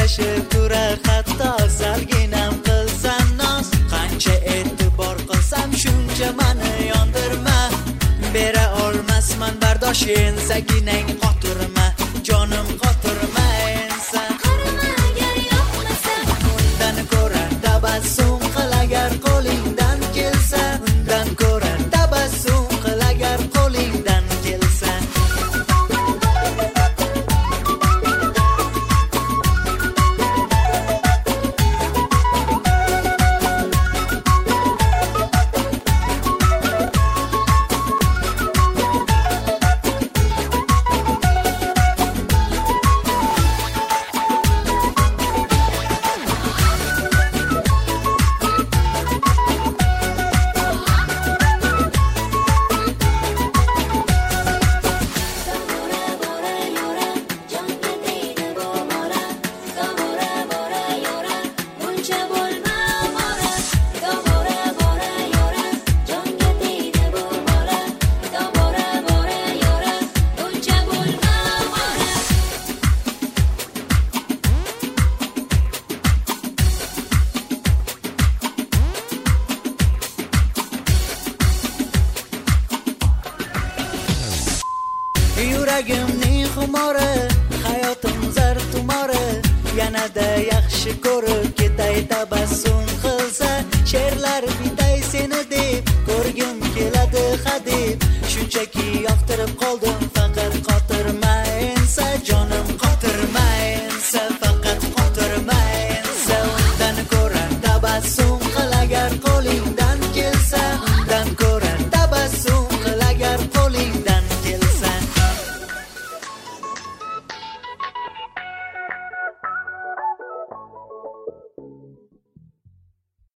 yarashib turar, hatto salginam qilsan noz. Qancha e'tibor qilsam shuncha mani yondirma. Bera olmasman bardosh, ensaginang qotirma, jonim qotirma ensan. Qarama agar yoqmasa, Undan ko'ra tabassum qil agar qo'lingdan kelsa. Undan ko'ra tabassum qil agar qo'lingdan kelsa. Yuragimning xumori, hayotim zar tumori, yanada yaxshi ko'rib ketay tabassum